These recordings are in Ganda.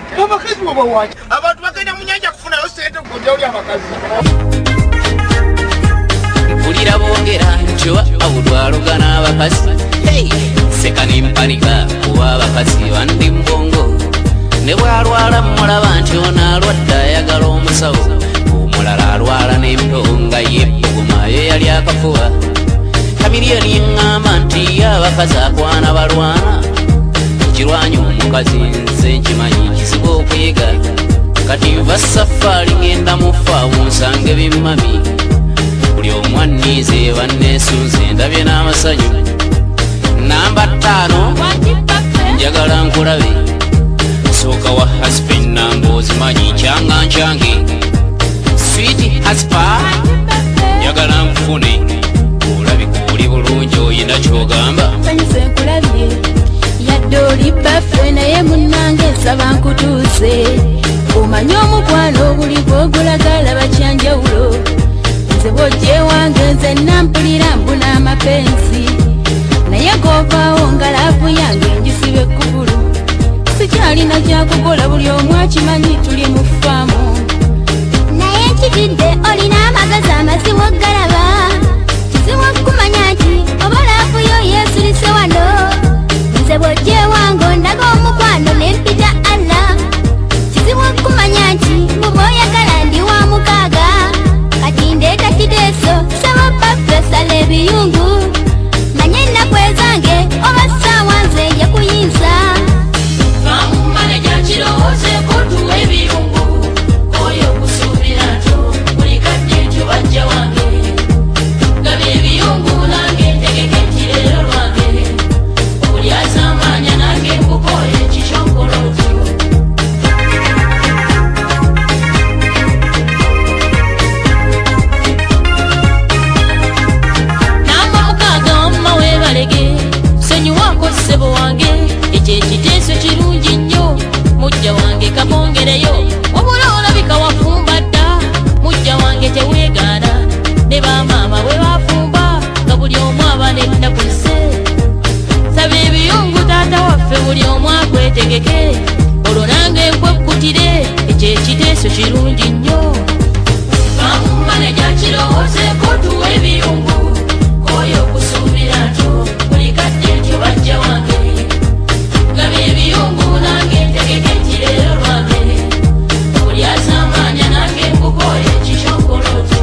abakazi wabawaaki abantu bagenda mu nyanja kufunayo sente kujja oli abakazi mpulira boogera ntiwa abulwalugana abakazi seka nempanika kuba abakazi bandi mbongo ne bwalwala mulaba nti onaalwadde ayagala omusawo omulala alwala n'emponga yebbuguma yo yali akafuba kamiliyoni eŋŋamba nti abakazi akwana balwana ekirwanya omukazi nze nkimanyi kizibu okuyiga kati nva safaali ŋŋenda mufa munsange bimmami buli omu anniize banneesunze ndabye n'amasanyu namba 5 njagala nkulabe sooka wa husband namba ozimanyi kyanga nkyange switi haspa njagala nkufune olabika oli bulungi oyina kyogamba fanyise nkulabye yadde oli baffe naye munnange nsaba nkutuuze omanye omukwano buli gwogulagala bakyanjawulo nze bwojje wange nze nampulira mbuna amapensi naye govaawo nga laavu yange njisibe ekkugulu sikyalina kyakukola buli omu akimanyi tuli mu faamu naye nkitidde olina amagezi amazibu galaba kizibu okumanya nti oba laavu yo yeesulise wano nze bwojje wange ondaga omukwano nempita Allah kizibu okumanya nti muba oyagala ndi wa mukaaga kati ndeeta kiteeso saba baffe sala ebiyungu manye ennaku ezange oba ssaawa nze nja kuyinza kirowoozeeko tuwa ebirungu oyo okusuubira nto buli kadde ntyo bajja wange gaba ebiyungu nange ntegeke ekirero lwange buli azamaanya nange nkukooye ekikyokola otyo namba 6 wamma weebalege nsonyiwaako ssebo wange ekyo ekiteeso kirungi nnyo mujja wange kabongereyo wabula olabika wafumba dda mujja wange teweegaana ne bamaama bwe bafumba nga buli omu aba n'ennaku ze saba ebiyungu taata waffe buli omu akwetegeke olwo nange nkwekkutire ekyo ekiteeso kirungi nnyo maneja kirowoozeeko tuwa ebiyungu oyo okusuubira nto buli kadde ntyo bajja wange gaba ebiyungu nange ntegeke ekirero lwange buli azamaanya nange nkukooye ekikyokola otyo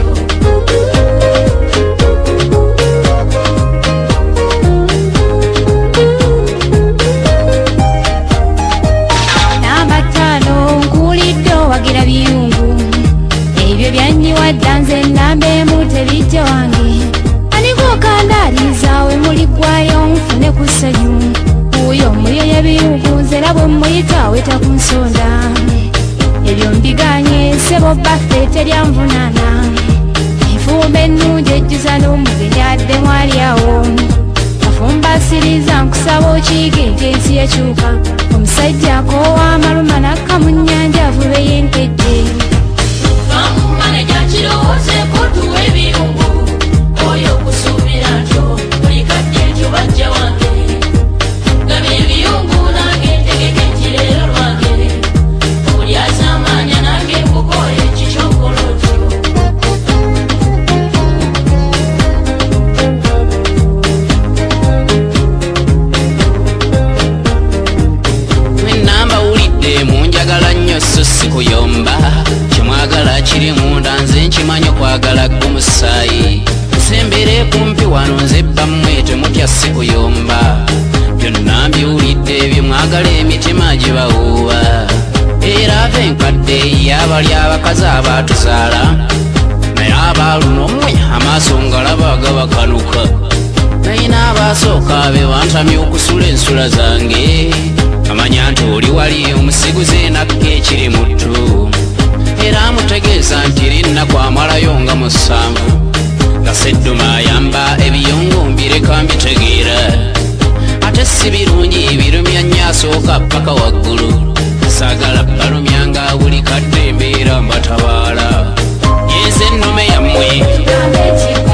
namba 5 nkuulidde owagira biyungu ebyo byanyiwadda nze namba emu tebijja wange aliko kandaalizaawe muliggwayo nfune ku ssanyu oyo muyo y'ebiyungu nze labwe muyita weta ku nsonda ebyo mbiganye ssebo baffe teryanvunaana enfumba ennungi ejjuza n'omugenyi adde mwali awo afumba asiriza nkusaba okiige nti ensi ekyuka omusajja akoowa amaluma nakka mu nnyanja avube yenkejje maneja kirowoozeeko tuwa ebiyungu oyo okusuubira nto buli kadde ntyo bajja wange gaba ebiyungu nange ntegeke ekirero lwange buli azamaanya nange nkukooye ekikyokola otyo mwenamba wulidde munjagala nnyo so sikuyomba kyemwagala kiri munda nze nkimanyi okwagala g'omusaayi nsembere kumpi wano nze bammwe temutya sikuyomba byonna mbiwulidde ebyo mwagala emitima gye bawuuba era ave enkadde y'abali abakazi abaatuzaala naye abaaluna omwe amaaso ngalaba gabakanuka naye n'abaasooka be bantamya okusula ensula zange amanya nti oli wali omusiguze nakka ekiri muttu era mutegeeza nti linnaku amalayo nga 7 nga sedduma ayamba ebiyungu mbireka mbitegeera ate si birungi birumya nnyo asooka paka waggulu saagala balumya nga buli kadde mbeera mbatabaala yenze ennome yammwe